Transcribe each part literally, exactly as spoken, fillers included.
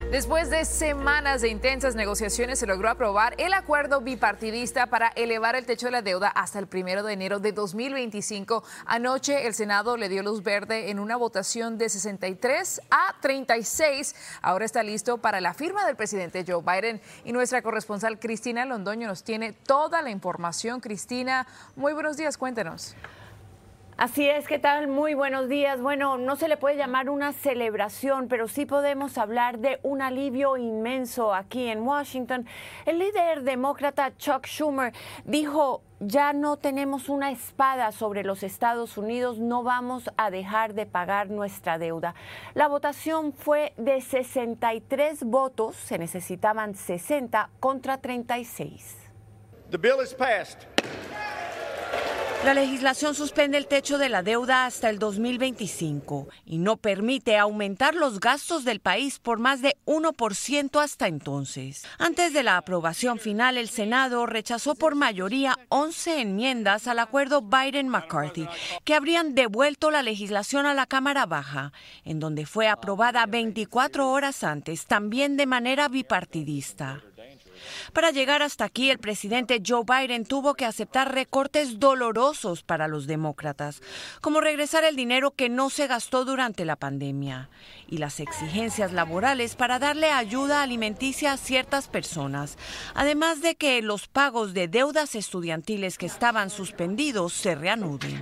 Después de semanas de intensas negociaciones, se logró aprobar el acuerdo bipartidista para elevar el techo de la deuda hasta el primero de enero de dos mil veinticinco. Anoche el Senado le dio luz verde en una votación de sesenta y tres a treinta y seis. Ahora está listo para la firma del presidente Joe Biden. Y nuestra corresponsal Cristina Londoño nos tiene toda la información. Cristina, muy buenos días, cuéntanos. Así es, ¿qué tal? Muy buenos días. Bueno, no se le puede llamar una celebración, pero sí podemos hablar de un alivio inmenso aquí en Washington. El líder demócrata Chuck Schumer dijo: ya no tenemos una espada sobre los Estados Unidos, no vamos a dejar de pagar nuestra deuda. La votación fue de sesenta y tres votos, se necesitaban sesenta contra treinta y seis. The bill is passed. La legislación suspende el techo de la deuda hasta el dos mil veinticinco y no permite aumentar los gastos del país por más de uno por ciento hasta entonces. Antes de la aprobación final, el Senado rechazó por mayoría once enmiendas al acuerdo Biden-McCarthy, que habrían devuelto la legislación a la Cámara Baja, en donde fue aprobada veinticuatro horas antes, también de manera bipartidista. Para llegar hasta aquí, el presidente Joe Biden tuvo que aceptar recortes dolorosos para los demócratas, como regresar el dinero que no se gastó durante la pandemia y las exigencias laborales para darle ayuda alimenticia a ciertas personas, además de que los pagos de deudas estudiantiles que estaban suspendidos se reanuden.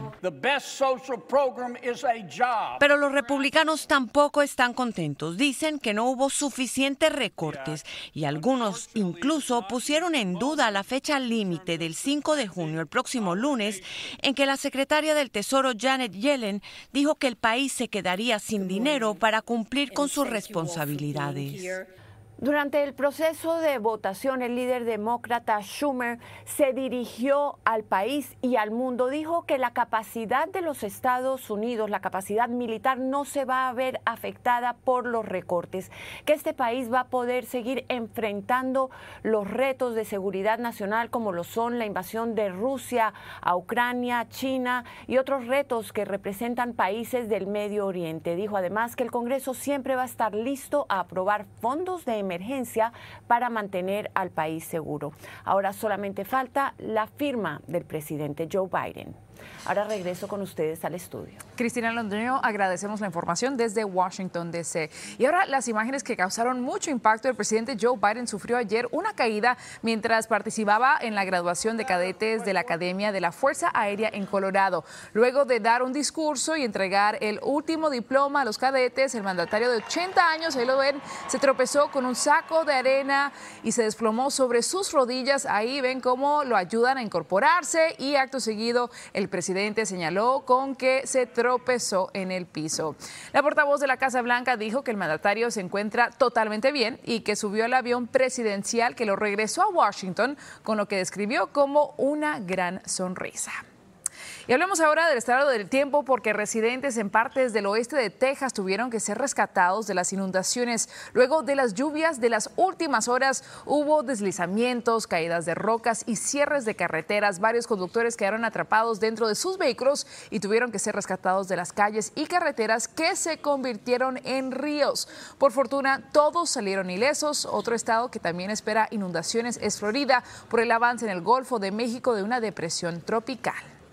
Pero los republicanos tampoco están contentos. Dicen que no hubo suficientes recortes y algunos incluso pusieron en duda la fecha límite del cinco de junio, el próximo lunes, en que la secretaria del Tesoro Janet Yellen dijo que el país se quedaría sin dinero para cumplir con sus responsabilidades. Durante el proceso de votación, el líder demócrata Schumer se dirigió al país y al mundo. Dijo que la capacidad de los Estados Unidos, la capacidad militar, no se va a ver afectada por los recortes, que este país va a poder seguir enfrentando los retos de seguridad nacional como lo son la invasión de Rusia a Ucrania, China y otros retos que representan países del Medio Oriente. Dijo además que el Congreso siempre va a estar listo a aprobar fondos de emergencia para mantener al país seguro. Ahora solamente falta la firma del presidente Joe Biden. Ahora regreso con ustedes al estudio. Cristina Londoño, agradecemos la información desde Washington, D C Y ahora las imágenes que causaron mucho impacto. El presidente Joe Biden sufrió ayer una caída mientras participaba en la graduación de cadetes de la Academia de la Fuerza Aérea en Colorado. Luego de dar un discurso y entregar el último diploma a los cadetes, el mandatario de ochenta años, ahí lo ven, se tropezó con un saco de arena y se desplomó sobre sus rodillas. Ahí ven cómo lo ayudan a incorporarse y acto seguido el presidente señaló con que se tropezó en el piso. La portavoz de la Casa Blanca dijo que el mandatario se encuentra totalmente bien y que subió al avión presidencial que lo regresó a Washington con lo que describió como una gran sonrisa. Y hablemos ahora del estado del tiempo porque residentes en partes del oeste de Texas tuvieron que ser rescatados de las inundaciones. Luego de las lluvias de las últimas horas hubo deslizamientos, caídas de rocas y cierres de carreteras. Varios conductores quedaron atrapados dentro de sus vehículos y tuvieron que ser rescatados de las calles y carreteras que se convirtieron en ríos. Por fortuna, todos salieron ilesos. Otro estado que también espera inundaciones es Florida por el avance en el Golfo de México de una depresión tropical.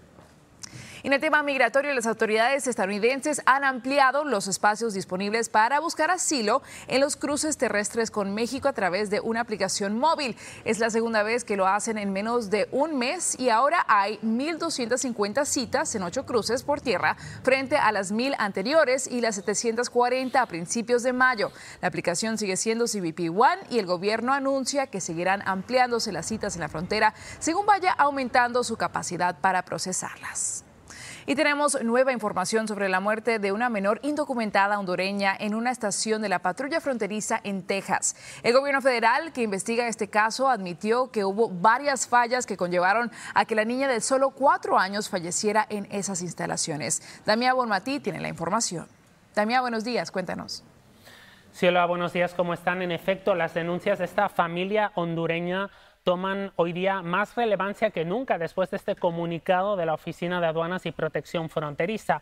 En el tema migratorio, las autoridades estadounidenses han ampliado los espacios disponibles para buscar asilo en los cruces terrestres con México a través de una aplicación móvil. Es la segunda vez que lo hacen en menos de un mes y ahora hay mil doscientas cincuenta citas en ocho cruces por tierra frente a las mil anteriores y las setecientas cuarenta a principios de mayo. La aplicación sigue siendo C B P One y el gobierno anuncia que seguirán ampliándose las citas en la frontera según vaya aumentando su capacidad para procesarlas. Y tenemos nueva información sobre la muerte de una menor indocumentada hondureña en una estación de la patrulla fronteriza en Texas. El gobierno federal que investiga este caso admitió que hubo varias fallas que conllevaron a que la niña de solo cuatro años falleciera en esas instalaciones. Damia Bonmatí tiene la información. Damia, buenos días, cuéntanos. Sí, hola, buenos días, ¿cómo están? En efecto, las denuncias de esta familia hondureña toman hoy día más relevancia que nunca después de este comunicado de la Oficina de Aduanas y Protección Fronteriza.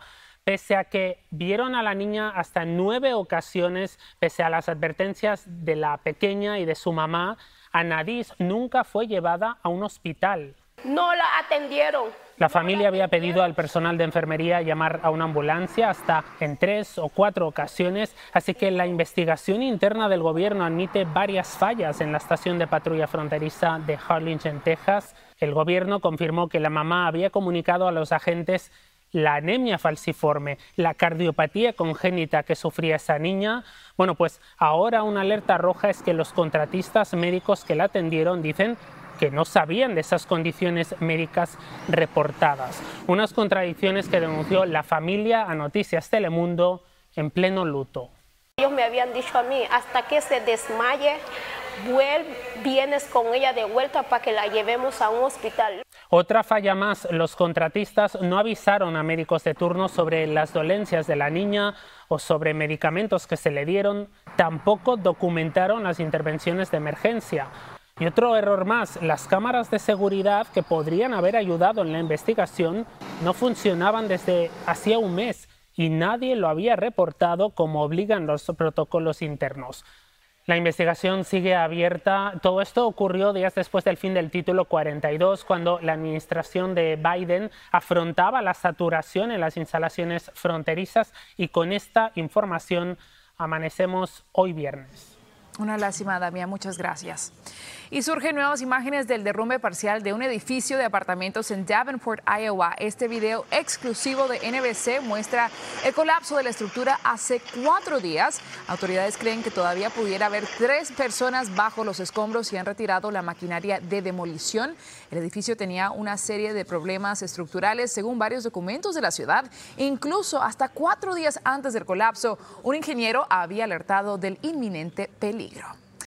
pese a que vieron a la niña hasta nueve ocasiones, pese a las advertencias de la pequeña y de su mamá, Anadis nunca fue llevada a un hospital. No la atendieron. La familia había pedido al personal de enfermería llamar a una ambulancia hasta en tres o cuatro ocasiones, así que la investigación interna del gobierno admite varias fallas en la estación de patrulla fronteriza de Harlingen, Texas. El gobierno confirmó que la mamá había comunicado a los agentes la anemia falciforme, la cardiopatía congénita que sufría esa niña. Bueno, pues ahora una alerta roja es que los contratistas médicos que la atendieron dicen que no sabían de esas condiciones médicas reportadas. Unas contradicciones que denunció la familia a Noticias Telemundo en pleno luto. Ellos me habían dicho a mí, hasta que se desmaye, vuelve, vienes con ella de vuelta para que la llevemos a un hospital. Otra falla más, los contratistas no avisaron a médicos de turno sobre las dolencias de la niña o sobre medicamentos que se le dieron, tampoco documentaron las intervenciones de emergencia. Y otro error más, las cámaras de seguridad que podrían haber ayudado en la investigación no funcionaban desde hacía un mes y nadie lo había reportado como obligan los protocolos internos. La investigación sigue abierta. Todo esto ocurrió días después del fin del título cuarenta y dos, cuando la administración de Biden afrontaba la saturación en las instalaciones fronterizas, y con esta información amanecemos hoy viernes. Una lástima, Damián, muchas gracias. Y surgen nuevas imágenes del derrumbe parcial de un edificio de apartamentos en Davenport, Iowa. Este video exclusivo de N B C muestra el colapso de la estructura hace cuatro días. Autoridades creen que todavía pudiera haber tres personas bajo los escombros y han retirado la maquinaria de demolición. El edificio tenía una serie de problemas estructurales, según varios documentos de la ciudad. Incluso hasta cuatro días antes del colapso, un ingeniero había alertado del inminente peligro.